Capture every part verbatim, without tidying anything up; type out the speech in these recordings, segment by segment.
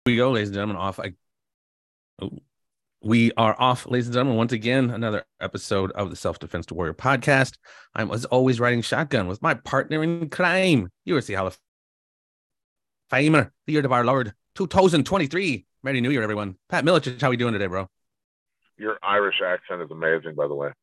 we go, ladies and gentlemen. Off. I, we are off, ladies and gentlemen. Once again, another episode of the Self Defense to Warrior podcast. I'm as always riding shotgun with my partner in crime, U S C Hall of Famer, the year of our Lord, two thousand twenty-three. Merry New Year, everyone. Pat Miletich, how we doing today, bro? Your Irish accent is amazing, by the way.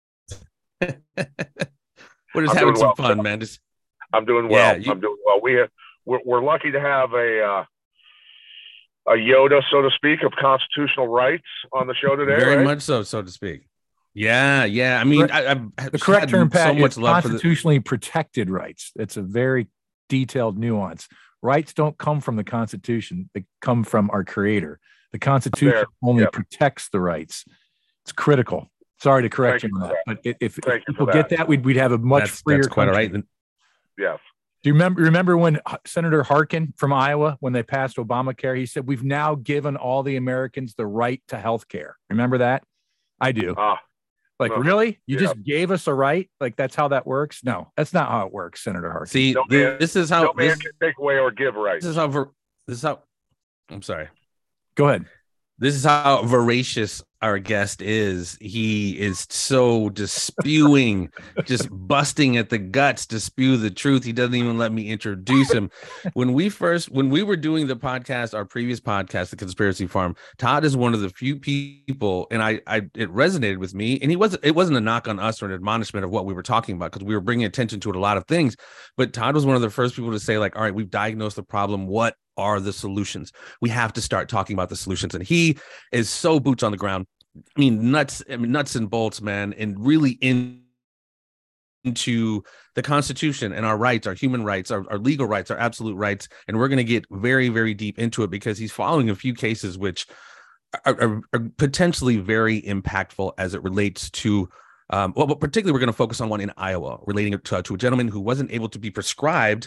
We're just I'm having some well, fun, man. Just I'm doing well. Yeah, you... I'm doing well. We have, we're we're lucky to have a. Uh, a Yoda, so to speak, of constitutional rights on the show today. Very right? much so, so to speak. Yeah, yeah. I mean, I, I the correct term, Pat, so is constitutionally the... protected rights. It's a very detailed nuance. Rights don't come from the Constitution; they come from our Creator. The Constitution there. only yep. protects the rights. It's critical. Sorry to correct Thank you on that, that, but if, if people that. get that, we'd we'd have a much that's, freer. That's quite all right. Yes. Do you remember, remember when Senator Harkin from Iowa, when they passed Obamacare, he said, we've now given all the Americans the right to health care. Remember that? I do. Ah, like, no, really? You yeah. just gave us a right? Like, that's how that works? No, that's not how it works, Senator Harkin. See, no this, man, this is how no this, man can take away or give rights. This is how, this is how, I'm sorry. Go ahead. This is how voracious our guest is. He is so just spewing, just busting at the guts to spew the truth. He doesn't even let me introduce him. When we first, when we were doing the podcast, our previous podcast, The Conspiracy Farm, Todd is one of the few people, and I, I, it resonated with me. And he wasn't, it wasn't a knock on us or an admonishment of what we were talking about, because we were bringing attention to it, a lot of things. But Todd was one of the first people to say, like, all right, we've diagnosed the problem. What are the solutions? We have to start talking about the solutions. And he is so boots on the ground. I mean, nuts, I mean, nuts and bolts, man, and really in, into the Constitution and our rights, our human rights, our, our legal rights, our absolute rights. And we're going to get very, very deep into it, because he's following a few cases which are, are, are potentially very impactful as it relates to, um, well, but particularly we're going to focus on one in Iowa relating to, to a gentleman who wasn't able to be prescribed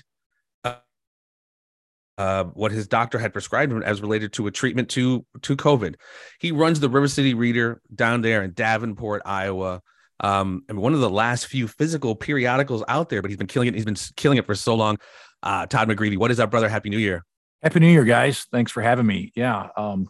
Uh, what his doctor had prescribed him as related to a treatment to to COVID. He runs the River City Reader down there in Davenport, Iowa. Um, and one of the last few physical periodicals out there, but he's been killing it. He's been killing it for so long. Uh, Todd McGreevy, what is up, brother? Happy New Year. Happy New Year, guys. Thanks for having me. Yeah. Um,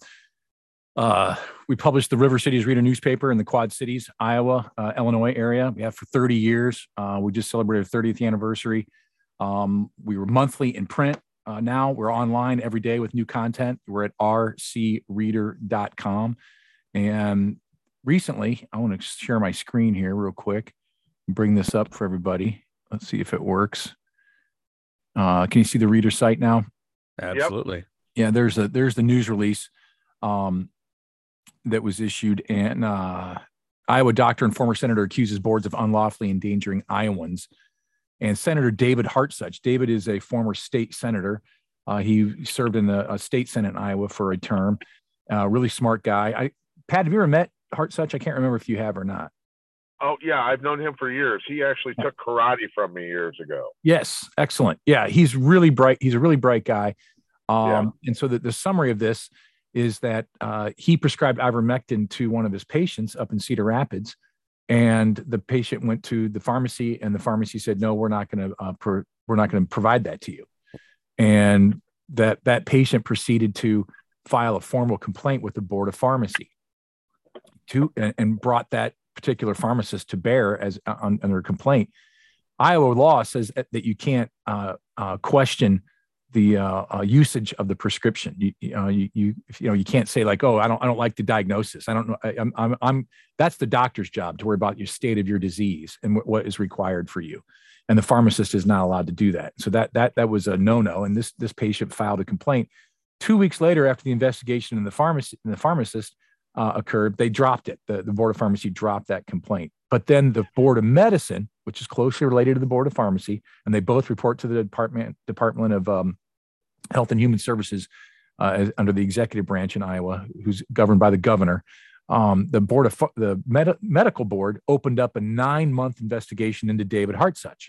uh, we published the River Cities Reader newspaper in the Quad Cities, Iowa, uh, Illinois area. We have for thirty years. Uh, we just celebrated our thirtieth anniversary. Um, we were monthly in print. Uh, now we're online every day with new content. We're at r c reader dot com. And recently, I want to share my screen here real quick and bring this up for everybody. Let's see if it works. Uh, can you see the Reader site now? Absolutely. Yep. Yeah, there's a there's the news release um, that was issued. And uh, Iowa doctor and former senator accuses boards of unlawfully endangering Iowans. And Senator David Hartsuch. David is a former state senator. Uh, he served in the uh, state senate in Iowa for a term. Uh, really smart guy. I, Pat, have you ever met Hartsuch? I can't remember if you have or not. Oh, yeah. I've known him for years. He actually yeah. took karate from me years ago. Yes. Excellent. Yeah. He's really bright. He's a really bright guy. Um, yeah. And so the, the summary of this is that uh, he prescribed ivermectin to one of his patients up in Cedar Rapids. And the patient went to the pharmacy, and the pharmacy said, "No, we're not going to uh, pro- we're not going to provide that to you." And that that patient proceeded to file a formal complaint with the Board of Pharmacy, to and, and brought that particular pharmacist to bear as uh, on, under a complaint. Iowa law says that, that you can't uh, uh, question the uh, uh, usage of the prescription. You, you, uh, you, you, you know, you can't say like, "Oh, I don't, I don't like the diagnosis. I don't know. I, I'm, I'm, I'm." That's the doctor's job to worry about your state of your disease and what, what is required for you. And the pharmacist is not allowed to do that. So that that that was a no-no. And this this patient filed a complaint. Two weeks later, after the investigation in the pharmacy and the pharmacist uh, occurred, they dropped it. The, the Board of Pharmacy dropped that complaint. But then the Board of Medicine, which is closely related to the Board of Pharmacy, and they both report to the Department Department of um, Health and Human Services uh, as, under the executive branch in Iowa, who's governed by the governor. Um, the board of the med- medical board opened up a nine-month investigation into David Hartsuch,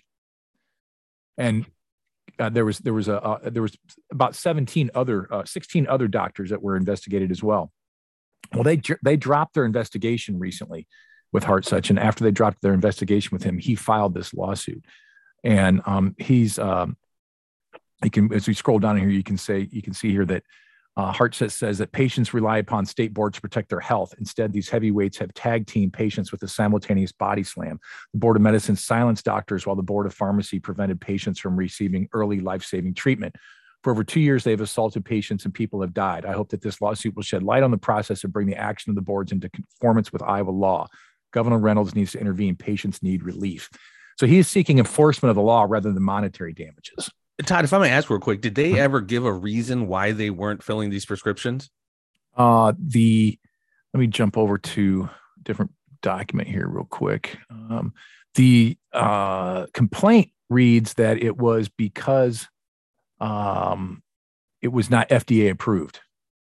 and uh, there was there was a uh, there was about seventeen other uh, sixteen other doctors that were investigated as well. Well, they they dropped their investigation recently with Hartsuch, and after they dropped their investigation with him, he filed this lawsuit, and um, he's um, you can as we scroll down here, you can say you can see here that Uh, Hartset says that patients rely upon state boards to protect their health. Instead, these heavyweights have tag team patients with a simultaneous body slam. The Board of Medicine silenced doctors while the Board of Pharmacy prevented patients from receiving early life-saving treatment. For over two years, they've assaulted patients and people have died. I hope that this lawsuit will shed light on the process and bring the action of the boards into conformance with Iowa law. Governor Reynolds needs to intervene. Patients need relief. So he is seeking enforcement of the law rather than monetary damages. Todd, if I may ask real quick, did they ever give a reason why they weren't filling these prescriptions? Uh, the let me jump over to a different document here real quick. Um, the uh, complaint reads that it was because um, it was not F D A approved.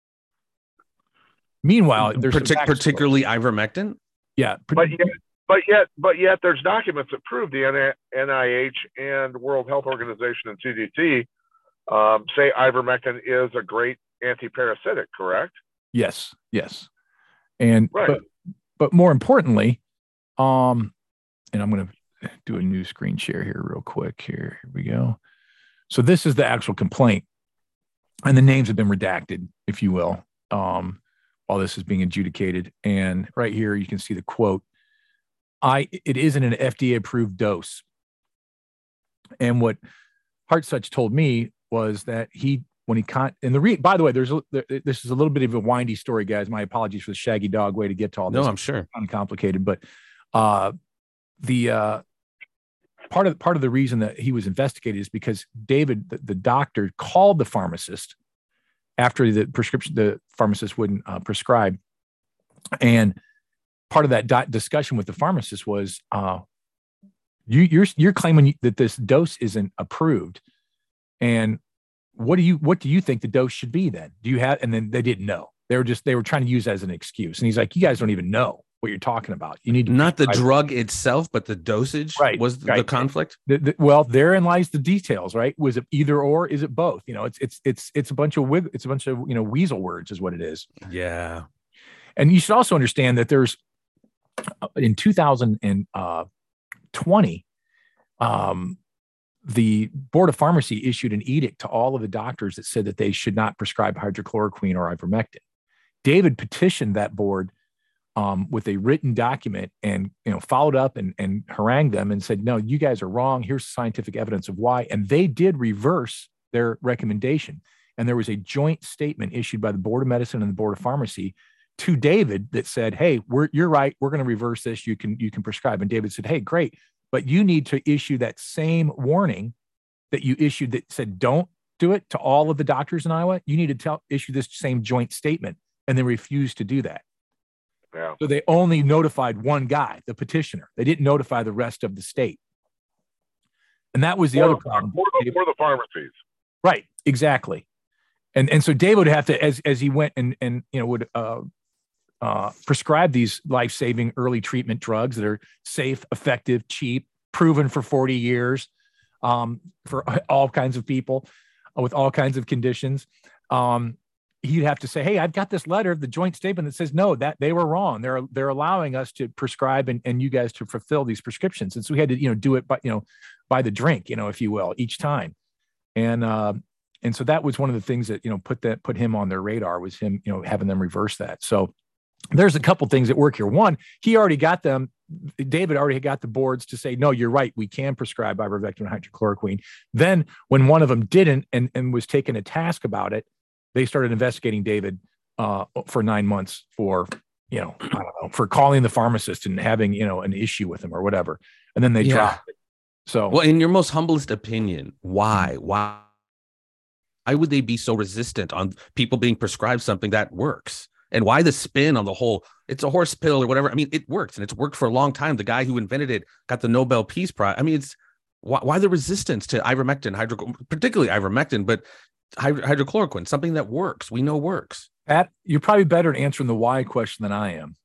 Meanwhile, there's Partic- particularly ivermectin. Yeah, but yet, but yet, but yet, there's documents that prove the N I H and World Health Organization and C D C um, say ivermectin is a great antiparasitic. Correct? Yes, yes, and right. but, but more importantly, um, and I'm going to do a new screen share here real quick. Here, here we go. So this is the actual complaint, and the names have been redacted, if you will, um, while this is being adjudicated. And right here, you can see the quote. I, it isn't an F D A approved dose. And what Hartsuch told me was that he, when he con, and the re, by the way, there's, there, this is a little bit of a windy story, guys. My apologies for the shaggy dog way to get to all this. No, I'm sure. It's uncomplicated, but uh, the uh, part of part of the reason that he was investigated is because David, the, the doctor, called the pharmacist after the prescription, the pharmacist wouldn't uh, prescribe, and part of that di- discussion with the pharmacist was, uh, you, you're you're claiming that this dose isn't approved, and what do you what do you think the dose should be then? Do you have? And then they didn't know. They were just they were trying to use that as an excuse. And he's like, you guys don't even know what you're talking about. You need to not the drug itself, but the dosage. Right, was the, right. the conflict. The, the, well, therein lies the details, right? Was it either or? Is it both? You know, it's it's it's it's a bunch of wig, it's a bunch of you know weasel words, is what it is. Yeah, and you should also understand that there's. In two thousand twenty, um, the Board of Pharmacy issued an edict to all of the doctors that said that they should not prescribe hydrochloroquine or ivermectin. David petitioned that board um, with a written document and you know followed up and, and harangued them and said, no, you guys are wrong. Here's scientific evidence of why. And they did reverse their recommendation. And there was a joint statement issued by the Board of Medicine and the Board of Pharmacy to David that said, hey, we're, you're right. We're going to reverse this. You can, you can prescribe. And David said, hey, great. But you need to issue that same warning that you issued that said, don't do it to all of the doctors in Iowa. You need to tell, issue this same joint statement. And they refused to do that. Yeah. So they only notified one guy, the petitioner. They didn't notify the rest of the state. And that was the for other the, problem. For the, for the pharmacies. Right. Exactly. And, and so David would have to, as, as he went and, and, you know, would, uh, Uh, prescribe these life-saving early treatment drugs that are safe, effective, cheap, proven for forty years um, for all kinds of people uh, with all kinds of conditions. Um, he'd have to say, hey, I've got this letter, the joint statement that says, no, that they were wrong. They're, they're allowing us to prescribe and, and you guys to fulfill these prescriptions. And so we had to, you know, do it by, you know, by the drink, you know, if you will, each time. And, uh, and so that was one of the things that, you know, put that, put him on their radar was him, you know, having them reverse that. So there's a couple things that work here. One, he already got them. David already got the boards to say, no, you're right. We can prescribe ivermectin and hydrochloroquine. Then when one of them didn't and, and was taken to task about it, they started investigating David uh, for nine months for, you know, I don't know, for calling the pharmacist and having, you know, an issue with him or whatever. And then they yeah. dropped it. So, well, in your most humblest opinion, why, why, why would they be so resistant on people being prescribed something that works? And why the spin on the whole, it's a horse pill or whatever. I mean, it works and it's worked for a long time. The guy who invented it got the Nobel Peace Prize. I mean, it's why, why the resistance to ivermectin, hydro, particularly ivermectin, but hydrochloroquine, something that works, we know works. Pat, you're probably better at answering the why question than I am.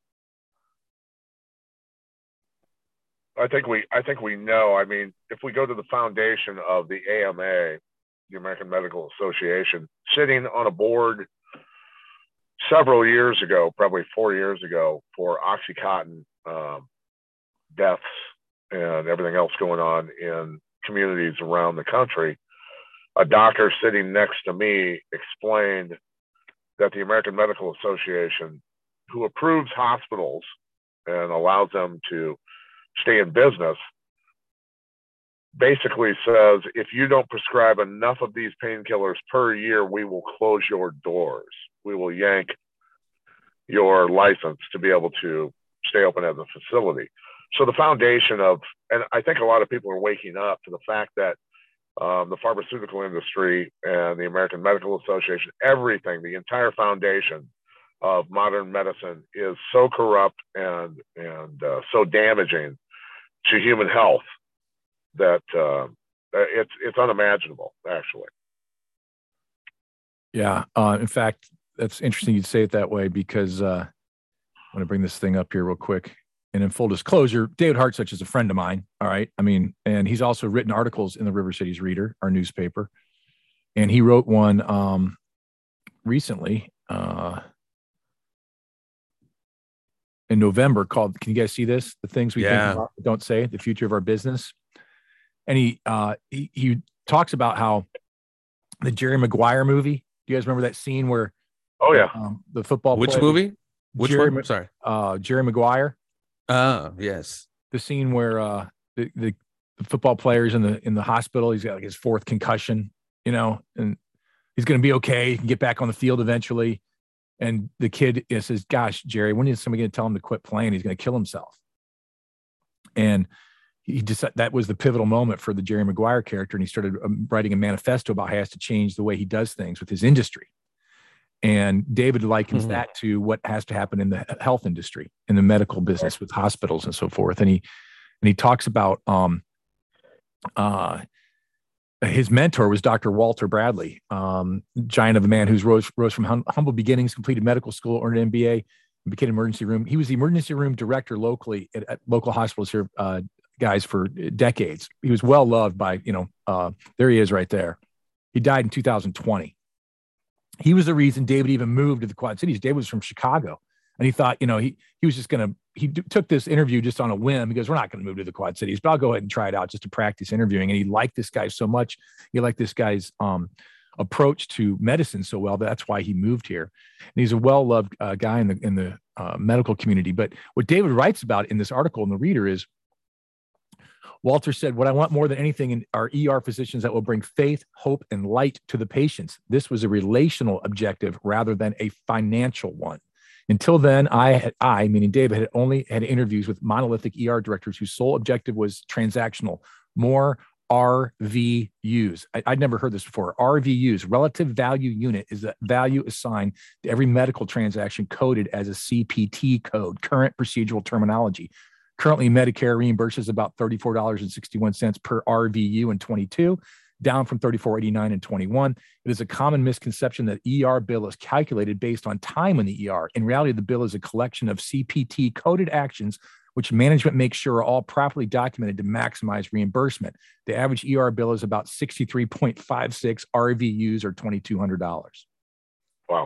I think we, I think we know. I mean, if we go to the foundation of the A M A, the American Medical Association, sitting on a board several years ago, probably four years ago, for OxyContin um, deaths and everything else going on in communities around the country, a doctor sitting next to me explained that the American Medical Association, who approves hospitals and allows them to stay in business, basically says, if you don't prescribe enough of these painkillers per year, we will close your doors. We will yank your license to be able to stay open as a facility. So the foundation of, and I think a lot of people are waking up to the fact that um, the pharmaceutical industry and the American Medical Association, everything, the entire foundation of modern medicine is so corrupt and, and uh, so damaging to human health that uh, it's, it's unimaginable, actually. Yeah. Uh, in fact, that's interesting you'd say it that way, because uh, I'm going to bring this thing up here real quick. And in full disclosure, David Hartsuch is a friend of mine. All right. I mean, and he's also written articles in the River Cities Reader, our newspaper. And he wrote one um, recently uh, in November called, can you guys see this? The things we Yeah. think about, but don't say, the future of our business. And he, uh, he, he talks about how the Jerry Maguire movie, do you guys remember that scene where, oh yeah, um, the football Which player, movie? Which Jerry, one? Sorry. Uh, Jerry Maguire. Oh, yes. The scene where uh, the, the the football player's in the in the hospital. He's got like his fourth concussion, you know, and he's going to be okay. He can get back on the field eventually. And the kid says, "Gosh, Jerry, when is somebody going to tell him to quit playing? He's going to kill himself." And he just that was the pivotal moment for the Jerry Maguire character, and he started um, writing a manifesto about how he has to change the way he does things with his industry. And David likens mm-hmm. that to what has to happen in the health industry, in the medical business with hospitals and so forth. And he, and he talks about, um, uh, his mentor was Doctor Walter Bradley, um, giant of a man who's rose, rose from hum, humble beginnings, completed medical school, earned an M B A, and became emergency room. He was the emergency room director locally at, at local hospitals here, uh, guys, for decades. He was well loved by, you know, uh, there he is right there. He died in two thousand twenty. He was the reason David even moved to the Quad Cities. David was from Chicago, and he thought, you know, he he was just going to, he d- took this interview just on a whim. He goes, we're not going to move to the Quad Cities, but I'll go ahead and try it out just to practice interviewing. And he liked this guy so much. He liked this guy's um, approach to medicine so well. That's why he moved here. And he's a well-loved uh, guy in the, in the uh, medical community. But what David writes about in this article in the Reader is, Walter said, what I want more than anything in our E R physicians that will bring faith, hope, and light to the patients. This was a relational objective rather than a financial one. Until then, I, had, I, meaning David, had only had interviews with monolithic E R directors whose sole objective was transactional, more R V Us. I, I'd never heard this before. R V Us, relative value unit, is the value assigned to every medical transaction coded as a C P T code, current procedural terminology. Currently, Medicare reimburses about thirty-four dollars and sixty-one cents per R V U in twenty-two, down from thirty-four dollars and eighty-nine cents in twenty-one. It is a common misconception that E R bill is calculated based on time in the E R. In reality, the bill is a collection of C P T-coded actions which management makes sure are all properly documented to maximize reimbursement. The average E R bill is about sixty-three point five six R V Us, or two thousand two hundred dollars. Wow.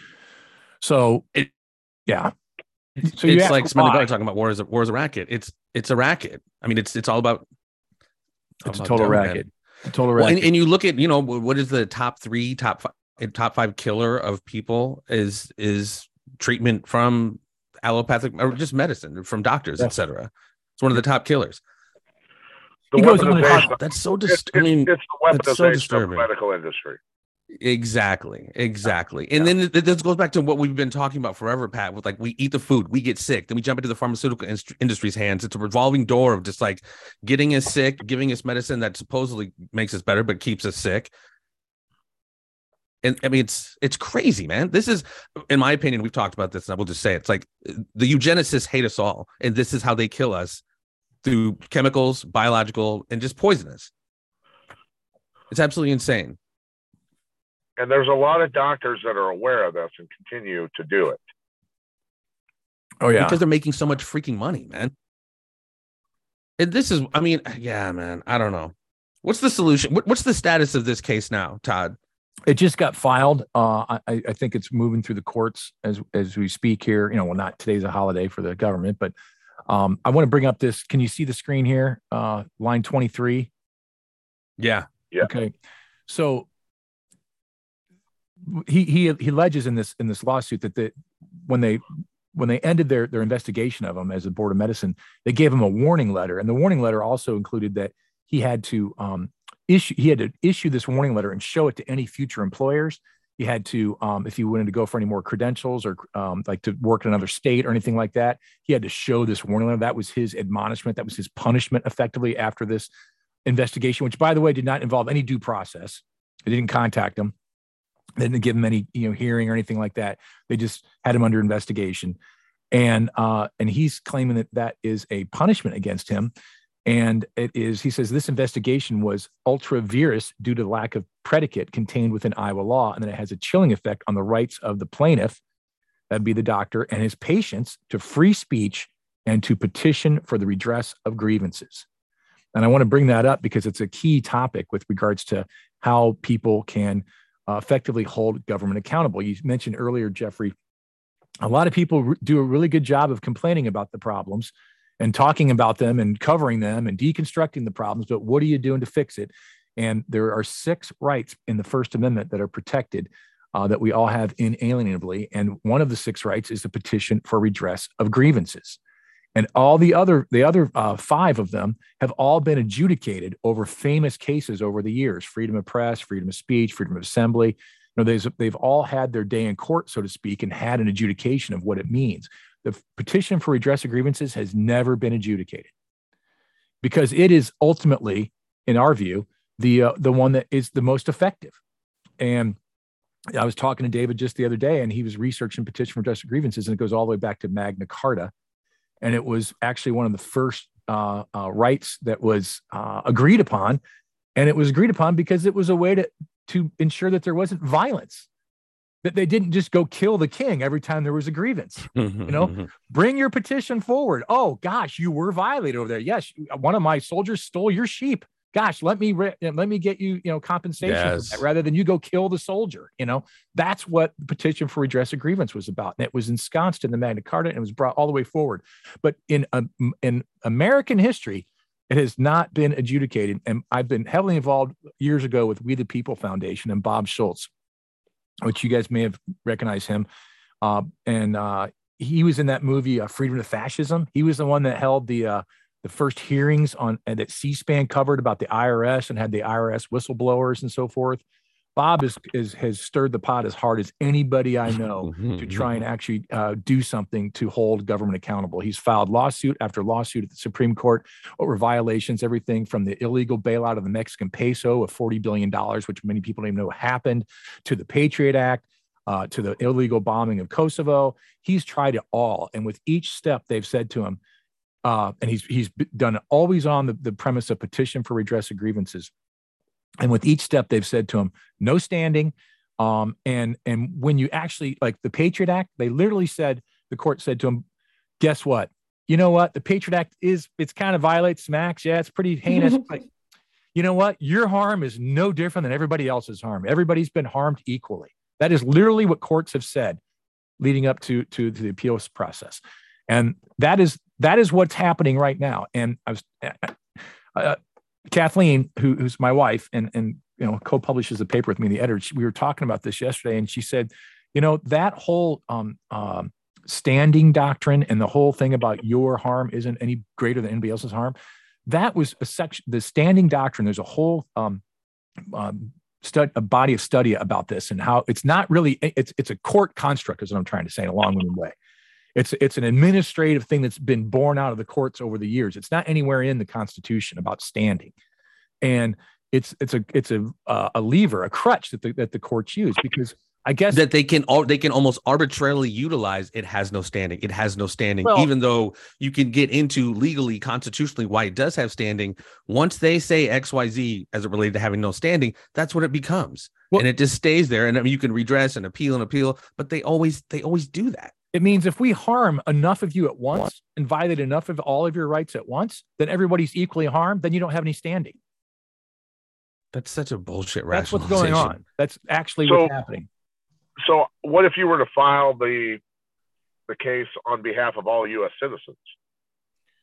So, it, yeah. So it's like Smelly Belly talking about war is a war is a racket. It's it's a racket. I mean, it's it's all about. It's a total racket. A total racket. Well, and, and you look at, you know, what is the top three, top five, top five killer of people is is treatment from allopathic or just medicine from doctors, yes. et cetera. It's one of the top killers. The goes on to, that's so disturbing. It's, it's the weaponization that's so disturbing. Of the medical industry. Exactly. Exactly. And yeah. then this goes back to what we've been talking about forever, Pat, with like, we eat the food, we get sick, then we jump into the pharmaceutical in- industry's hands. It's a revolving door of just like getting us sick, giving us medicine that supposedly makes us better, but keeps us sick. And I mean, it's, it's crazy, man. This is, in my opinion, we've talked about this and I will just say, it's like the eugenicists hate us all. And this is how they kill us, through chemicals, biological, and just poisonous. It's absolutely insane. And there's a lot of doctors that are aware of this and continue to do it. Oh, yeah. Because they're making so much freaking money, man. And this is, I mean, yeah, man, I don't know. What's the solution? What, what's the status of this case now, Todd? It just got filed. Uh, I, I think it's moving through the courts as as we speak here. You know, well, not today's a holiday for the government, but um, I want to bring up this. Can you see the screen here? Uh, line twenty-three. Yeah. Yeah. Okay. So he he he alleges in this in this lawsuit that the when they when they ended their their investigation of him as a board of medicine, they gave him a warning letter, and the warning letter also included that he had to um, issue he had to issue this warning letter and show it to any future employers. He had to, um, if he wanted to go for any more credentials or um, like to work in another state or anything like that, he had to show this warning letter. That was his admonishment. That was his punishment, effectively, after this investigation, which, by the way, did not involve any due process. They didn't contact him. They didn't give him any, you know, hearing or anything like that. They just had him under investigation, and uh, and he's claiming that that is a punishment against him. And it is, he says, this investigation was ultra vires due to the lack of predicate contained within Iowa law, and that it has a chilling effect on the rights of the plaintiff, that'd be the doctor, and his patients to free speech and to petition for the redress of grievances. And I want to bring that up because it's a key topic with regards to how people can uh, effectively hold government accountable. You mentioned earlier, Jeffrey, a lot of people re- do a really good job of complaining about the problems and talking about them and covering them and deconstructing the problems, but what are you doing to fix it? And there are six rights in the First Amendment that are protected uh, that we all have inalienably. And one of the six rights is the petition for redress of grievances. And all the other, the other uh, five of them have all been adjudicated over famous cases over the years: freedom of press, freedom of speech, freedom of assembly. You know, they've, they've all had their day in court, so to speak, and had an adjudication of what it means. The petition for redress of grievances has never been adjudicated because it is ultimately, in our view, the uh, the one that is the most effective. And I was talking to David just the other day, and he was researching petition for redress of grievances, and it goes all the way back to Magna Carta. And it was actually one of the first uh, uh, rights that was uh, agreed upon. And it was agreed upon because it was a way to, to ensure that there wasn't violence, that they didn't just go kill the king every time there was a grievance. You know, bring your petition forward. Oh, gosh, you were violated over there. Yes, one of my soldiers stole your sheep. Gosh, let me re- let me get you, you know, compensation Yes. for that, rather than you go kill the soldier. You know, that's what the petition for redress of grievance was about. And it was ensconced in the Magna Carta, and it was brought all the way forward. But in um, in American history, it has not been adjudicated. And I've been heavily involved years ago with We the People Foundation and Bob Schultz, which you guys may have recognized him. Uh, and uh, he was in that movie, uh, Freedom to Fascism. He was the one that held the uh, the first hearings on and that C-SPAN covered about the I R S and had the I R S whistleblowers and so forth. Bob is, is has stirred the pot as hard as anybody I know to try and actually uh, do something to hold government accountable. He's filed lawsuit after lawsuit at the Supreme Court over violations, everything from the illegal bailout of the Mexican peso of forty billion dollars, which many people don't even know happened, to the Patriot Act, uh, to the illegal bombing of Kosovo. He's tried it all. And with each step, they've said to him, uh, and he's he's done it always on the, the premise of petition for redress of grievances. And with each step, they've said to him, no standing. Um, and, and when you actually, like the Patriot Act, they literally said, the court said to him, guess what? You know what? The Patriot Act is, it's kind of violates some acts. Yeah, it's pretty heinous. But you know what? Your harm is no different than everybody else's harm. Everybody's been harmed equally. That is literally what courts have said leading up to, to, to the appeals process. And that is, that is what's happening right now. And I was, uh, Kathleen, who, who's my wife and, and, you know, co-publishes a paper with me, the editor, she, we were talking about this yesterday, and she said, you know, that whole um, um, standing doctrine and the whole thing about your harm isn't any greater than anybody else's harm. That was a section, the standing doctrine. There's a whole um, um, stud, a body of study about this and how it's not really, it's, it's a court construct is what I'm trying to say in a long-winded way. It's it's an administrative thing that's been born out of the courts over the years. It's not anywhere in the Constitution about standing, and it's it's a it's a uh, a lever, a crutch that the that the courts use, because I guess that they can all they can almost arbitrarily utilize. It has no standing. It has no standing, well, even though you can get into legally, constitutionally why it does have standing. Once they say X Y Z as it related to having no standing, that's what it becomes, well, and it just stays there. And I mean, you can redress and appeal and appeal, but they always they always do that. It means if we harm enough of you at once and violate enough of all of your rights at once, then everybody's equally harmed. Then you don't have any standing. That's such a bullshit That's what's rationalization. going on. That's actually So- what's happening. So what if you were to file the the case on behalf of all U S citizens?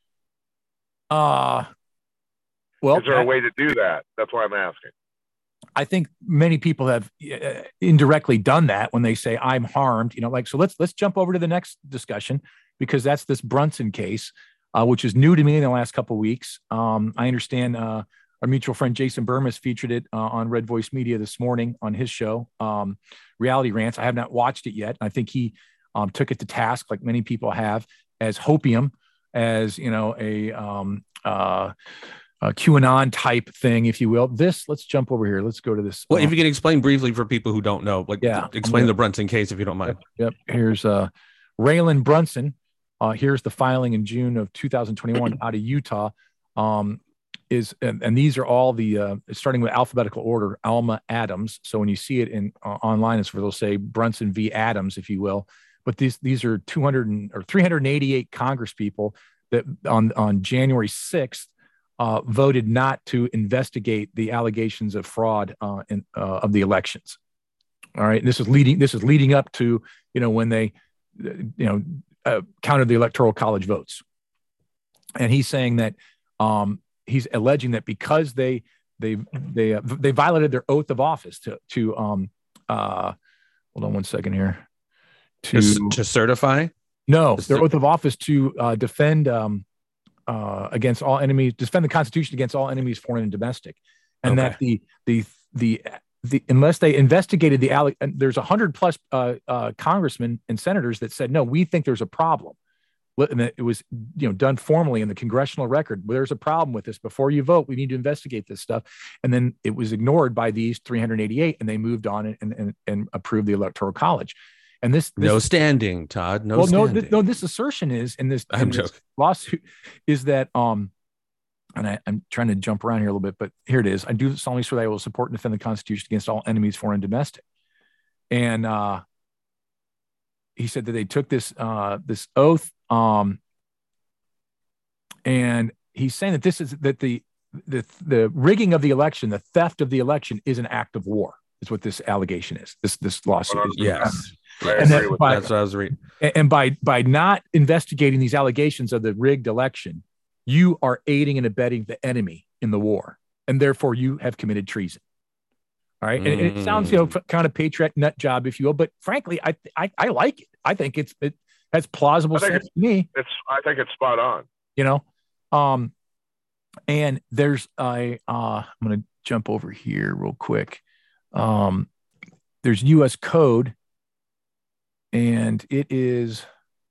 Uh, well, Is there a that- way to do that? That's why I'm asking. I think many people have uh, indirectly done that when they say I'm harmed, you know, like, so let's, let's jump over to the next discussion, because that's this Brunson case, uh, which is new to me in the last couple of weeks. Um, I understand uh, our mutual friend Jason Burmis featured it uh, on Red Voice Media this morning on his show, um, Reality Rants. I have not watched it yet. I think he um, took it to task, like many people have, as hopium, as, you know, a, um, uh, a QAnon type thing, if you will. This, let's jump over here. Let's go to this. Well, uh, if you can explain briefly for people who don't know, like, yeah, explain gonna, the Brunson case, if you don't mind. Yep. yep. Here's uh, Raylan Brunson. Uh, here's the filing in June of two thousand twenty-one out of Utah. Um, is and, and these are all the uh, starting with alphabetical order. Alma Adams. So when you see it in uh, online, it's where they'll say Brunson v. Adams, if you will. But these these are two hundred and, or three hundred eighty-eight Congress people that on on January sixth uh, voted not to investigate the allegations of fraud uh, in uh, of the elections. All right, and this is leading this is leading up to, you know, when they you know uh, counted the Electoral College votes, and he's saying that um, he's alleging that because they they they uh, they violated their oath of office to to um uh hold on one second here to to certify no their oath of office to uh, defend um uh against all enemies, defend the Constitution against all enemies, foreign and domestic, and okay. that the the the the unless they investigated the alle- there's a hundred plus uh, uh, congressmen and senators that said no, we think there's a problem. And it was, you know, done formally in the congressional record. There's a problem with this. Before you vote, we need to investigate this stuff. And then it was ignored by these three hundred eighty-eight, and they moved on and and, and approved the Electoral College. And this, this no standing, Todd. No, well, standing. no, th- no. This assertion is in this, in this lawsuit is that um, and I, I'm trying to jump around here a little bit, but here it is. I do solemnly swear that I will support and defend the Constitution against all enemies, foreign and domestic. And uh, he said that they took this uh, this oath. Um, and he's saying that this is that the, the, the rigging of the election, the theft of the election is an act of war, is what this allegation is. This, this lawsuit is. Yes. And that by, that's what I was reading. And by, by not investigating these allegations of the rigged election, you are aiding and abetting the enemy in the war. And therefore you have committed treason. All right. Mm. And, and it sounds, you know, kind of patriot nut job, if you will, but frankly, I, I, I like it. I think it's, it, that's plausible sense to me. It's, I think it's spot on. You know, um, and there's a, uh, I'm going to jump over here real quick. Um, there's U S code, and it is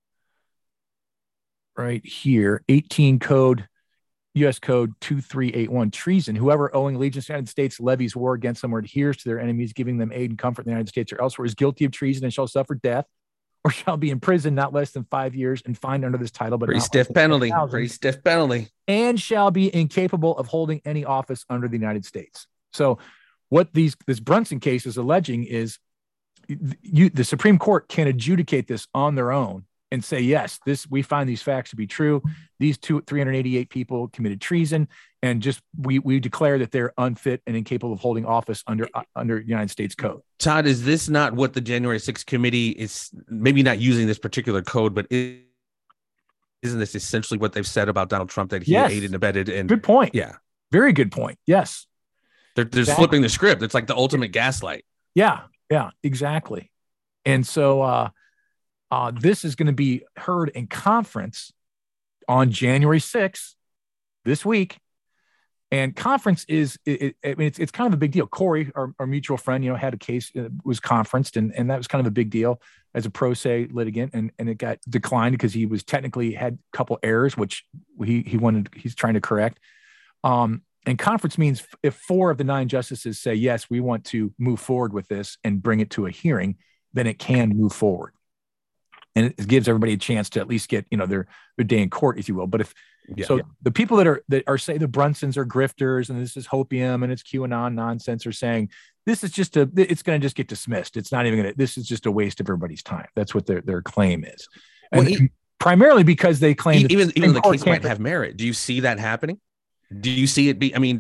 right here, eighteen code, U S code two three eight one, treason. Whoever owing allegiance to the United States levies war against them or adheres to their enemies, giving them aid and comfort in the United States or elsewhere, is guilty of treason and shall suffer death, or shall be imprisoned not less than five years and fined under this title, but pretty not stiff penalty, pretty stiff penalty, and shall be incapable of holding any office under the United States. So, what these this Brunson case is alleging is, you the Supreme Court can adjudicate this on their own and say, yes, this we find these facts to be true. These two three hundred eighty-eight people committed treason, and just we we declare that they're unfit and incapable of holding office under uh, under United States code. Todd, is this not what the January sixth committee is? Maybe not using this particular code, but is, isn't this essentially what they've said about Donald Trump, that he yes. aided and abetted? And good point. Yeah, very good point. Yes, they're, they're exactly. flipping the script. It's like the ultimate gaslight. Yeah, yeah, exactly. And so uh, uh, this is going to be heard in conference on January sixth this week. And conference is, it, it, I mean, it's, it's kind of a big deal. Corey, our, our mutual friend, you know, had a case, uh, was conferenced, and, and that was kind of a big deal as a pro se litigant. And, and it got declined because he was technically had a couple errors, which he, he wanted, he's trying to correct. Um, and conference means if four of the nine justices say, yes, we want to move forward with this and bring it to a hearing, then it can move forward. And it gives everybody a chance to at least get, you know, their, their day in court, if you will. But if, Yeah, so yeah. the people that are that are say the Brunsons are grifters and this is hopium and it's QAnon nonsense are saying this is just a it's going to just get dismissed. It's not even going to. This is just a waste of everybody's time. That's what their their claim is, and, well, he, and primarily because they claim even that even the case might have merit. Do you see that happening? Do you see it be? I mean,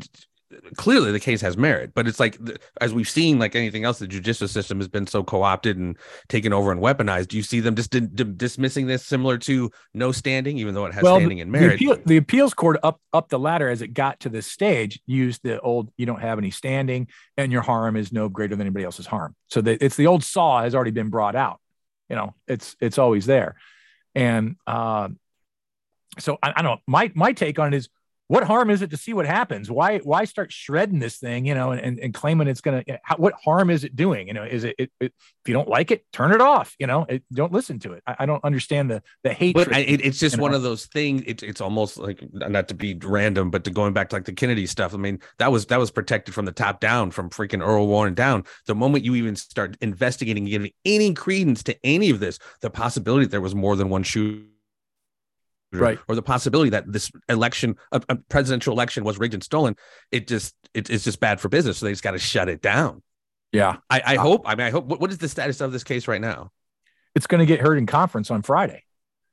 clearly the case has merit, but it's like, as we've seen, like anything else, the judicial system has been so co-opted and taken over and weaponized. Do you see them just di- di- dismissing this similar to no standing, even though it has well, standing the, and merit? The, appeal, the appeals court up up the ladder as it got to this stage used the old, you don't have any standing and your harm is no greater than anybody else's harm. So the, it's the old saw has already been brought out. You know, it's it's always there. And uh, so I, I don't know. My my take on it is, what harm is it to see what happens? Why why start shredding this thing, you know, and, and claiming it's going to, what harm is it doing? You know, is it, it, it, if you don't like it, turn it off, you know, it, don't listen to it. I, I don't understand the, the hate. But I, it, it's just one know? of those things. It, it's almost like, not to be random, but to going back to like the Kennedy stuff. I mean, that was, that was protected from the top down, from freaking Earl Warren down. The moment you even start investigating, giving any credence to any of this, the possibility that there was more than one shooter, right, or the possibility that this election, a, a presidential election, was rigged and stolen, it just it, it's just bad for business. So they just got to shut it down. Yeah, I, I uh, hope. I mean, I hope. What, what is the status of this case right now? It's going to get heard in conference on Friday.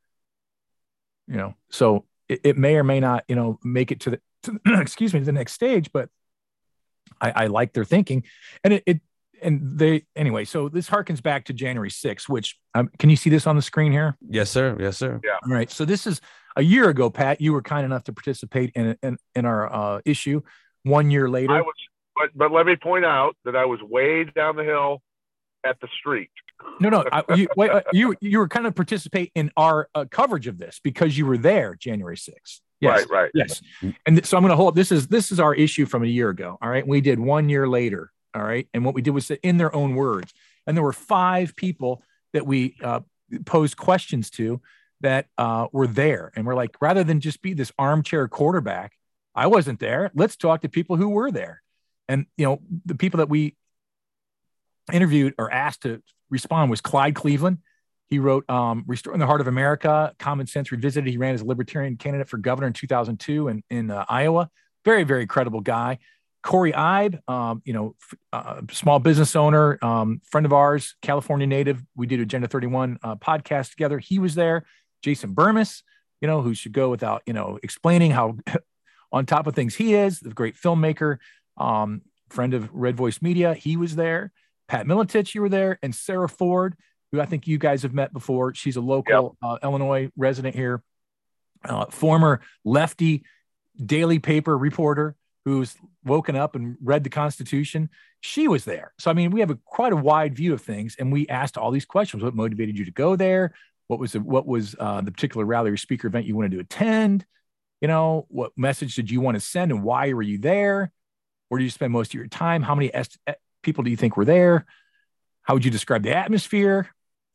You know, so it, it may or may not, you know, make it to the to, excuse me to the next stage. But I, I like their thinking, and it, it and they anyway. So this harkens back to January sixth, which um, can you see this on the screen here? Yes, sir. Yes, sir. Yeah. All right. So this is a year ago, Pat. You were kind enough to participate in in, in our uh, issue. One year later, I was, but but let me point out that I was way down the hill at the street. No, no. I, you, wait, uh, you you were kind of participate in our uh, coverage of this because you were there January sixth. Yes, right, right. Yes. And so I'm going to hold up. This is this is our issue from a year ago. All right. We did one year later. All right. And what we did was in their own words. And there were five people that we uh, posed questions to that uh, were there. And we're like, rather than just be this armchair quarterback, I wasn't there. Let's talk to people who were there. And, you know, the people that we interviewed or asked to respond was Clyde Cleveland. He wrote um, Restoring the Heart of America, Common Sense Revisited. He ran as a Libertarian candidate for governor in two thousand two in, in uh, Iowa. Very, very credible guy. Corey Ibe, um, you know, uh, small business owner, um, friend of ours, California native. We did Agenda thirty-one uh, podcast together. He was there. Jason Burmis, you know, who should go without, you know, explaining how on top of things he is, the great filmmaker, um, friend of Red Voice Media. He was there. Pat Miletich, you were there. And Sarah Ford, who I think you guys have met before. She's a local yep. uh, Illinois resident here, uh, former lefty daily paper reporter who's woken up and read the Constitution. She was there. So, I mean, we have a quite a wide view of things. And we asked all these questions. What motivated you to go there? What was the, what was uh, the particular rally or speaker event you wanted to attend? You know, what message did you want to send and why were you there? Where do you spend most of your time? How many est- people do you think were there? How would you describe the atmosphere?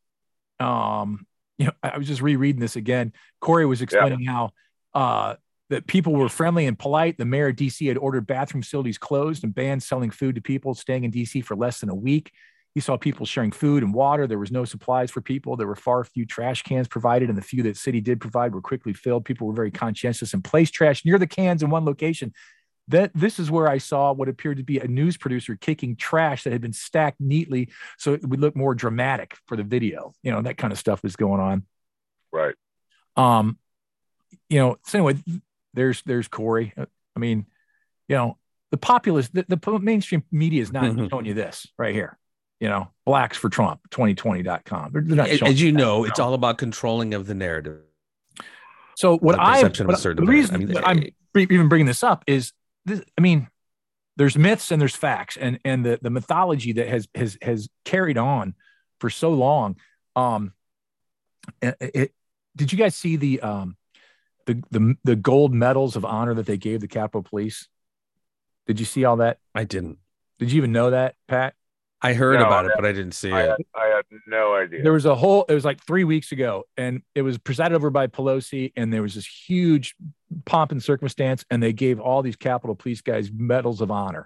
Um, you know, I was just rereading this again. Corey was explaining yeah. how uh, that people were friendly and polite. The mayor of D C had ordered bathroom facilities closed and banned selling food to people staying in D C for less than a week. He saw people sharing food and water. There was no supplies for people. There were far few trash cans provided, and the few that city did provide were quickly filled. People were very conscientious and placed trash near the cans in one location. That this is where I saw what appeared to be a news producer kicking trash that had been stacked neatly so it would look more dramatic for the video. You know, that kind of stuff was going on. Right. Um, you know, so anyway, there's there's Corey. I mean, you know, the populace, the, the mainstream media is not mm-hmm. showing you this right here. You know, blacks for Trump, twenty twenty dot com. They're, they're not As you that, know, you it's know. all about controlling of the narrative. So what I, the event. reason I mean, I'm even bringing this up is this, I mean, there's myths and there's facts, and and the, the mythology that has has has carried on for so long. Um, it, it, did you guys see the um the the the gold medals of honor that they gave the Capitol Police? Did you see all that? I didn't. Did you even know that, Pat? I heard no, about I it, but I didn't see I it. Had, I had no idea. There was a whole, it was like three weeks ago, and it was presided over by Pelosi, and there was this huge pomp and circumstance, and they gave all these Capitol Police guys medals of honor.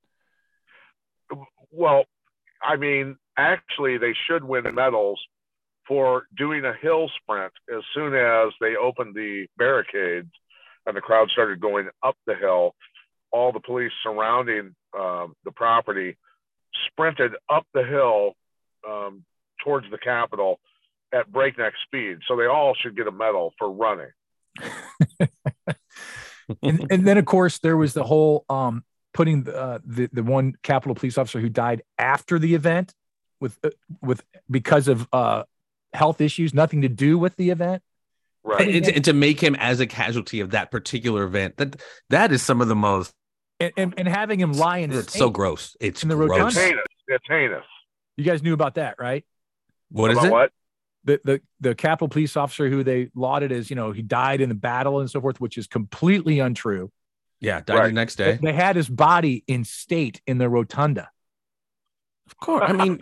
Well, I mean, actually, they should win medals for doing a hill sprint as soon as they opened the barricades and the crowd started going up the hill. All the police surrounding um, the property sprinted up the hill um, towards the Capitol at breakneck speed. So they all should get a medal for running. and, and then, of course, there was the whole um, putting the, uh, the the one Capitol police officer who died after the event with uh, with because of uh, health issues, nothing to do with the event. Right. And, and to make him as a casualty of that particular event, that that is some of the most and and, and having him lie in it's so gross. It's in the gross. rotunda. It's heinous. It's heinous. You guys knew about that, right? What About is it? What? The, the the Capitol police officer who they lauded as, you know, he died in the battle and so forth, which is completely untrue. Yeah, died Right. the next They, day. they had his body in state in the rotunda. Of course. I mean,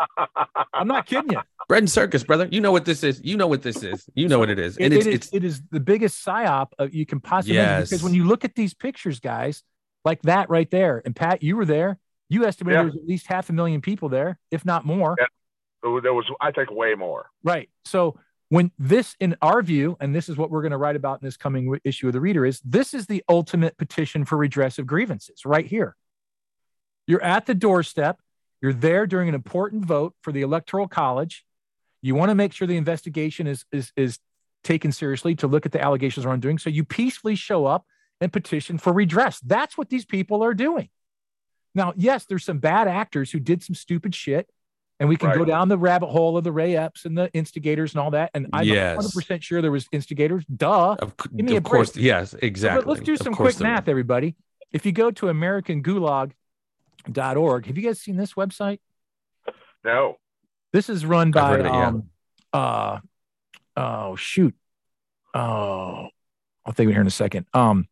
I'm not kidding you. bread and circus, brother. You know what this is. You know what this is. You know what it is. And It, it's it is it's it is the biggest psyop uh, you can possibly imagine, Yes. because when you look at these pictures, guys, like that right there, and Pat, you were there. You estimated Yeah. there was at least half a million people there, if not more. Yeah. There was, I think, way more. Right. So when this, in our view, and this is what we're going to write about in this coming w- issue of the Reader, is this is the ultimate petition for redress of grievances right here. You're at the doorstep. You're there during an important vote for the Electoral College. You want to make sure the investigation is, is, is taken seriously to look at the allegations of wrongdoing. So you peacefully show up and petition for redress. That's what these people are doing. Now, yes, there's some bad actors who did some stupid shit, and we can Right. go down the rabbit hole of the Ray Epps and the instigators and all that. And I'm Yes. one hundred percent sure there was instigators. Duh. of, Give me a of course. break. Yes, exactly. But let's do Of some course quick there math, were. everybody. If you go to American Gulag dot org, have you guys seen this website? No. This is run I've by heard of it, yeah. um uh oh shoot. Oh, I'll think of it here in a second. Um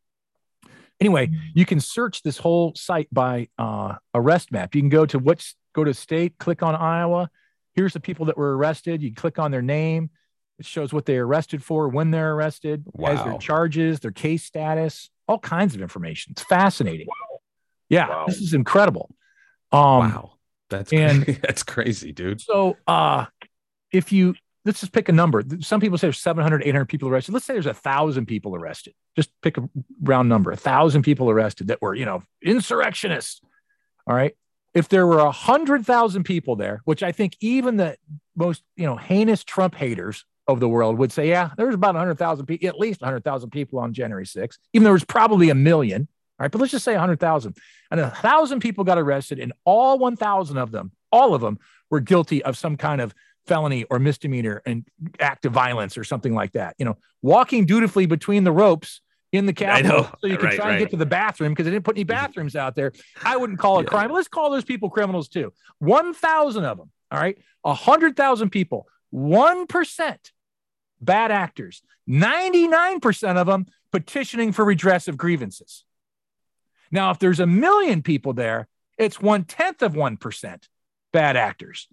anyway, you can search this whole site by uh arrest map. You can go to what's go to state, click on Iowa. Here's the people that were arrested. You click on their name. It shows what they're arrested for, when they're arrested, has their Wow. charges, their case status, all kinds of information. It's fascinating. Yeah, Wow. this is incredible. Um, Wow. That's and- cra- that's crazy, dude. So uh, if you, let's just pick a number. Some people say there's seven hundred, eight hundred people arrested. Let's say there's a thousand people arrested. Just pick a round number, a thousand people arrested that were, you know, insurrectionists. All right. If there were a hundred thousand people there, which I think even the most, you know, heinous Trump haters of the world would say, yeah, there was about a hundred thousand people, at least a hundred thousand people on January sixth, even though there was probably a million. All right, but let's just say a hundred thousand, and a thousand people got arrested, and all one thousand of them, all of them, were guilty of some kind of felony or misdemeanor and act of violence or something like that. You know, walking dutifully between the ropes in the Capitol, know. so you can Right, try and right. get to the bathroom because they didn't put any bathrooms out there. I wouldn't call it Yeah. crime. Let's call those people criminals too. One thousand of them. All right, a hundred thousand people. One percent bad actors. Ninety-nine percent of them petitioning for redress of grievances. Now, if there's a million people there, it's one tenth of one percent bad actors.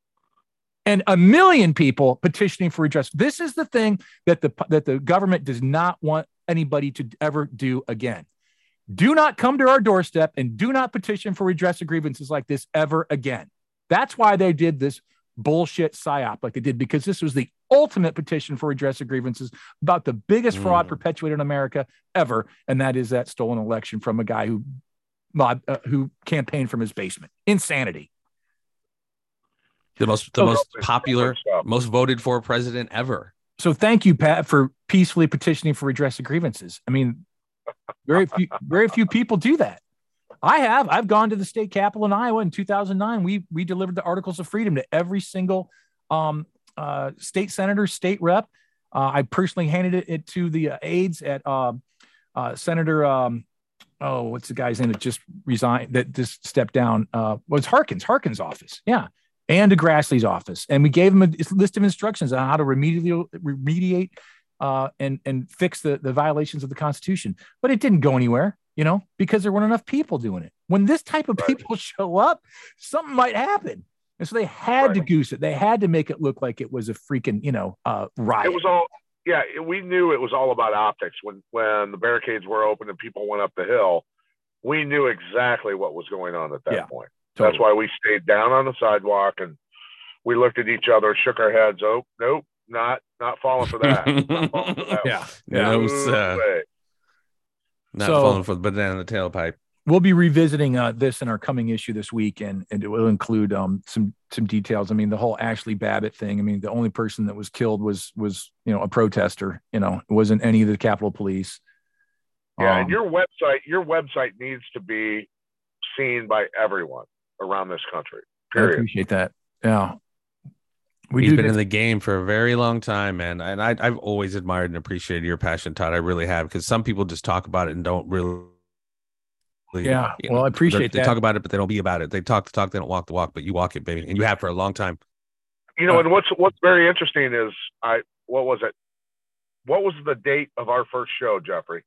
And a million people petitioning for redress. This is the thing that the, that the government does not want anybody to ever do again. Do not come to our doorstep and do not petition for redress of grievances like this ever again. That's why they did this bullshit psyop like they did, because this was the ultimate petition for redress of grievances about the biggest fraud Mm. perpetuated in America ever, and that is that stolen election from a guy who uh, who campaigned from his basement. Insanity. The most the So- most popular, Stuff. most voted for president ever. So thank you, Pat, for peacefully petitioning for redress of grievances. I mean, very few very few people do that. I have. I've gone to the state capitol in Iowa in two thousand nine. We we delivered the Articles of Freedom to every single um, uh, state senator, state rep. Uh, I personally handed it, it to the uh, aides at uh, uh, Senator. Um, oh, what's the guy's name that just resigned? That just stepped down. Uh, well, it's Harkins. Harkins' office. Yeah, and to Grassley's office, and we gave him a list of instructions on how to remediate remediate uh, and and fix the the violations of the Constitution. But it didn't go anywhere. You know, because there weren't enough people doing it. When this type of Right. people show up, something might happen. And so they had to Right. goose it. They had to make it look like it was a freaking, you know, uh, riot. It was all, yeah, it- we knew it was all about optics. When, when the barricades were open and people went up the hill, we knew exactly what was going on at that Yeah, point. Totally. That's why we stayed down on the sidewalk and we looked at each other, shook our heads. Oh, nope, not, not falling for that. Not falling for that. Yeah. No, No sir. way. Not So- falling for the banana in the tailpipe. We'll be revisiting uh, this in our coming issue this week, and, and it will include um, some some details. I mean, the whole Ashley Babbitt thing. I mean, the only person that was killed was was you know a protester. You know, it wasn't any of the Capitol Police. Yeah, Um, and your website, your website needs to be seen by everyone around this country. I Period. appreciate that. Yeah. We He's do been get in the game for a very long time, man. And I, I've always admired and appreciated your passion, Todd. I really have, because some people just talk about it and don't really. Yeah. You Well, know, I appreciate they that. talk about it, but they don't be about it. They talk the talk, they don't walk the walk, but you walk it, baby. And you have for a long time. You know, and what's what's very interesting is I what was it? What was the date of our first show, Jeffrey?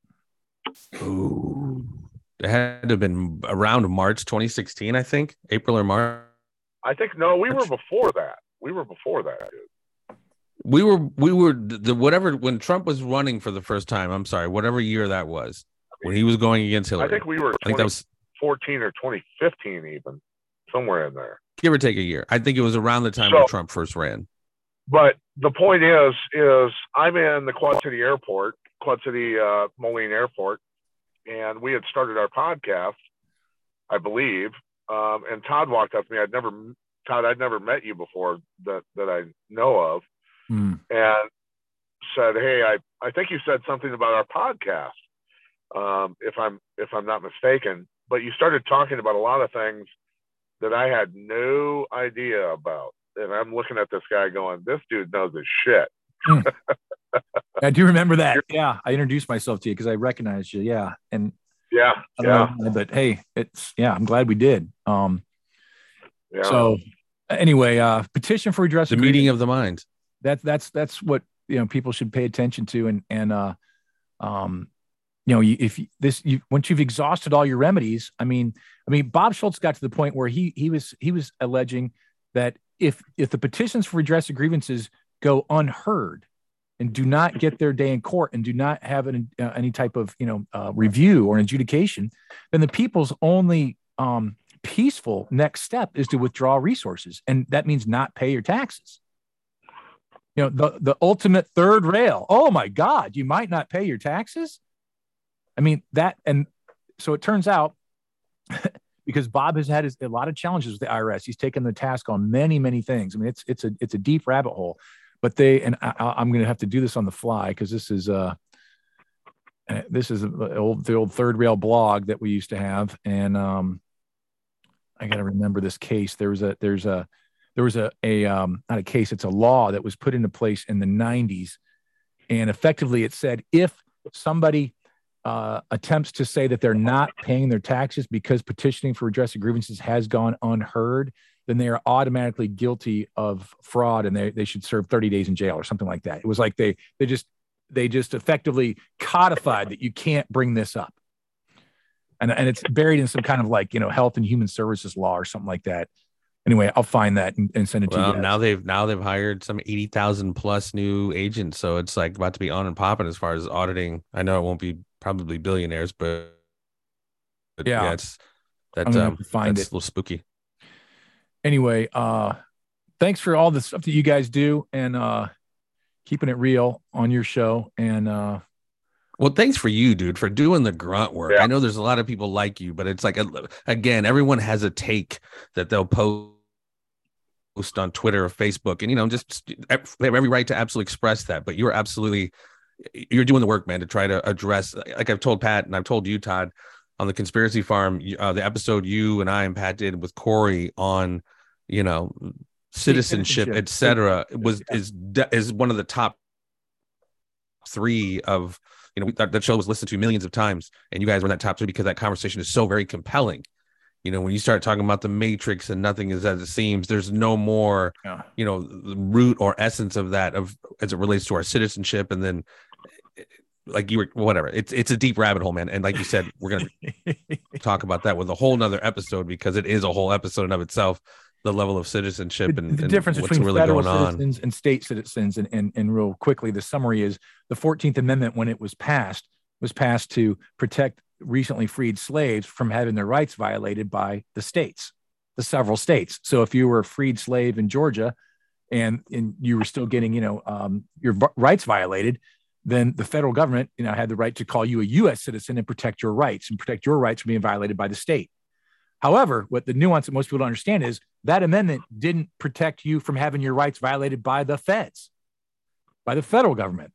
Ooh. It had to have been around March twenty sixteen, I think. April or March. I think no, we were before that. We were before that, dude. We were we were the whatever when Trump was running for the first time. I'm sorry, whatever year that was, when he was going against Hillary. I think we were I think that was twenty fourteen or twenty fifteen, even somewhere in there. Give or take a year. I think it was around the time So, when Trump first ran. But the point is, is I'm in the Quad City Airport, Quad City uh, Moline Airport, and we had started our podcast, I believe. Um, and Todd walked up to me. I'd never, Todd, I'd never met you before that that I know of, Mm. and said, "Hey, I, I think you said something about our podcast, um, if I'm if I'm not mistaken. But you started talking about a lot of things that I had no idea about." And I'm looking at this guy going, "This dude knows his shit." Mm. I do remember that. Yeah, I introduced myself to you because I recognized you. Yeah, and Yeah, I don't yeah, know, but hey, it's yeah. I'm glad we did. Um, yeah. So anyway, uh, petition for redress. The agreement. meeting of the minds. That's that's that's what you know people should pay attention to, and and uh, um, you know, you, if you, this you once you've exhausted all your remedies, I mean, I mean, Bob Schultz got to the point where he he was he was alleging that if if the petitions for redress of grievances go unheard and do not get their day in court and do not have an, uh, any type of you know uh, review or adjudication, then the people's only um, peaceful next step is to withdraw resources, and that means not pay your taxes. You know, the, the ultimate third rail. Oh my God, you might not pay your taxes. I mean, that, and so it turns out because Bob has had his, a lot of challenges with the I R S. He's taken the task on many, many things. I mean, it's, it's a, it's a deep rabbit hole, but they, and I, I'm going to have to do this on the fly because this is, uh, this is the old, the old third rail blog that we used to have. And, um, I got to remember this case. There was a, there's a, There was a, a um, not a case, it's a law that was put into place in the nineties. And effectively it said, if somebody uh, attempts to say that they're not paying their taxes because petitioning for redress of grievances has gone unheard, then they are automatically guilty of fraud and they, they should serve thirty days in jail or something like that. It was like they, they just, they just effectively codified that you can't bring this up. And, and it's buried in some kind of like, you know, health and human services law or something like that. Anyway, I'll find that and, and send it Well, to you. now they've now they've hired some eighty thousand plus new agents, so it's like about to be on and popping as far as auditing. I know it won't be probably billionaires, but, but yeah. yeah, it's that I'm gonna um, have to find that's it. a little spooky. Anyway, uh, thanks for all the stuff that you guys do and uh, keeping it real on your show. And uh, Well, thanks for you, dude, for doing the grunt work. Yeah. I know there's a lot of people like you, but it's like, again, everyone has a take that they'll post on Twitter or Facebook, and you know, just they have every right to absolutely express that. But you're absolutely, you're doing the work, man, to try to address. Like I've told Pat and I've told you, Todd, on the Conspiracy Farm, uh, the episode you and I and Pat did with Corey on, you know, citizenship, citizenship. et cetera, was is is one of the top three of. You know, that, that show was listened to millions of times, and you guys were in that top three because that conversation is so very compelling. You know, when you start talking about the Matrix and nothing is as it seems, there's no more, yeah. you know, the root or essence of that of as it relates to our citizenship. And then, like you were, whatever. It's it's a deep rabbit hole, man. And like you said, we're gonna talk about that with a whole nother episode because it is a whole episode in of itself. The level of citizenship the, and the and difference what's between really federal going on. citizens and state citizens. And, and, and real quickly, the summary is the fourteenth Amendment, when it was passed, was passed to protect recently freed slaves from having their rights violated by the states, the several states. So if you were a freed slave in Georgia and, and you were still getting, you know, um, your rights violated, then the federal government, you know, had the right to call you a U S citizen and protect your rights and protect your rights from being violated by the state. However, what the nuance that most people don't understand is that amendment didn't protect you from having your rights violated by the feds, by the federal government.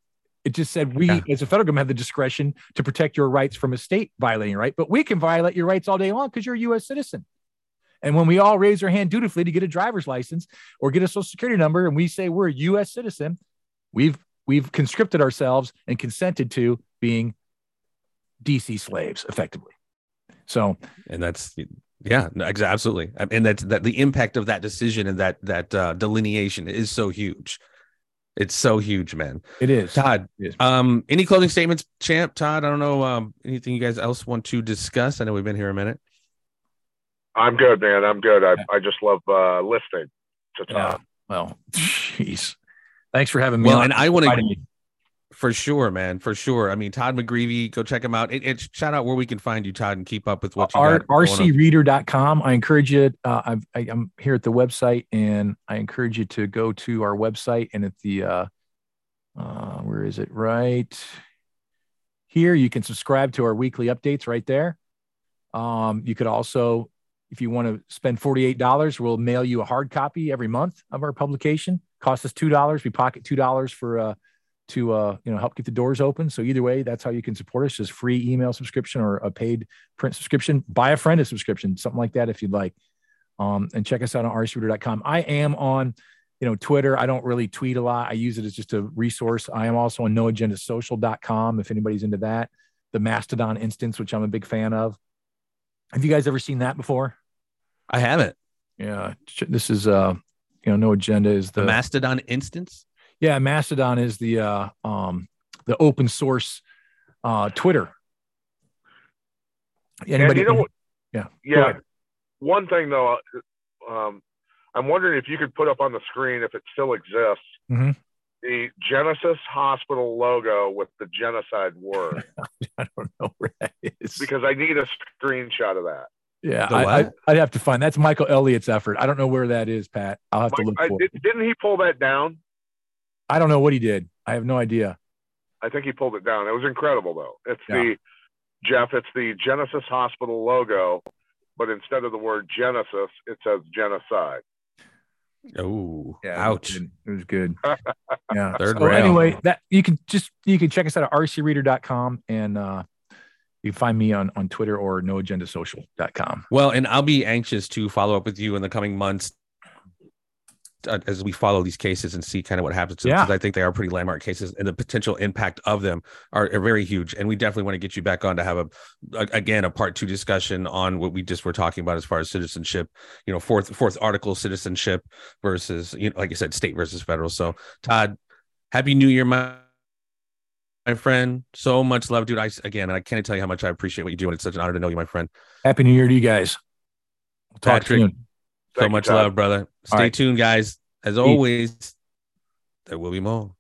It just said we, Yeah. as a federal government, have the discretion to protect your rights from a state violating your right, but we can violate your rights all day long because you're a U S citizen. And when we all raise our hand dutifully to get a driver's license or get a social security number, and we say we're a U S citizen, we've we've conscripted ourselves and consented to being D C slaves, effectively. So, and that's yeah, no, ex- absolutely, and that's that the impact of that decision and that that uh, delineation is so huge. It's so huge, man. it is. Todd, It is. um, any closing statements, champ? Todd, I don't know, um, anything you guys else want to discuss? I know we've been here a minute. I'm good, man. I'm good. I, I just love uh, listening to Todd. Yeah. Well, jeez. Thanks for having me Well, on. and I want Inviting to, me. for sure, man, for sure. I mean, Todd McGreevy, go check him out. It, it shout out where we can find you, Todd, and keep up with what you R- got. going on. R C reader dot com. I encourage you. Uh, I've, I, I'm here at the website, and I encourage you to go to our website. And at the, uh, uh, where is it? Right here. You can subscribe to our weekly updates right there. Um, you could also, if you want to spend forty-eight dollars, we'll mail you a hard copy every month of our publication. Costs us two dollars. We pocket two dollars for, uh, to, uh, you know, help get the doors open. So either way, that's how you can support us, just free email subscription or a paid print subscription. Buy a friend a subscription, something like that if you'd like. Um, and check us out on R C reader dot com. I am on, you know, Twitter. I don't really tweet a lot. I use it as just a resource. I am also on no agenda social dot com if anybody's into that. The Mastodon instance, which I'm a big fan of. Have you guys ever seen that before? I haven't. Yeah. This is, uh, you know, No Agenda is The the, Mastodon instance. yeah, Mastodon is the, uh, um, the open source, uh, Twitter. Anybody? And you know what? Yeah. Go Yeah. ahead. One thing though, um, I'm wondering if you could put up on the screen, if it still exists, Mhm. the Genesis Hospital logo with the genocide word, I don't know where that is. because I need a screenshot of that. Yeah, The I, I, what? I'd have to find. That's Michael Elliott's effort. I don't know where that is, Pat. I'll have to Mike, look I, for did, it. didn't he pull that down? I don't know what he did. I have no idea. I think he pulled it down. It was incredible though. It's Yeah. the Jeff. It's the Genesis Hospital logo, but instead of the word Genesis, it says genocide. Oh, Yeah, ouch. It was good. It was good. Yeah. Third so rail. anyway, that you can just you can check us out at R C reader dot com, and uh, you can find me on on Twitter or no agenda social dot com. Well, and I'll be anxious to follow up with you in the coming months uh, as we follow these cases and see kind of what happens to them, Yeah. because I think they are pretty landmark cases, and the potential impact of them are, are very huge. And we definitely want to get you back on to have a, a again a part two discussion on what we just were talking about as far as citizenship. You know, fourth fourth article citizenship versus, you know, like I said, state versus federal. So, Todd, happy New Year, my. My friend, so much love, dude. I again, I can't tell you how much I appreciate what you do, and it's such an honor to know you, my friend. Happy New Year to you guys. We'll talk Patrick, soon. So Thank you, much Todd. love, brother. Stay right. tuned, guys. As Peace. always, there will be more.